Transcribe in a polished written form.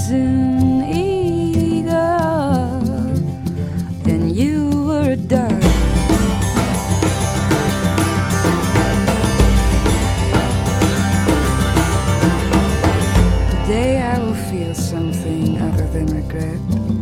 an eagle, then you were a dove. Today I will feel something other than regret.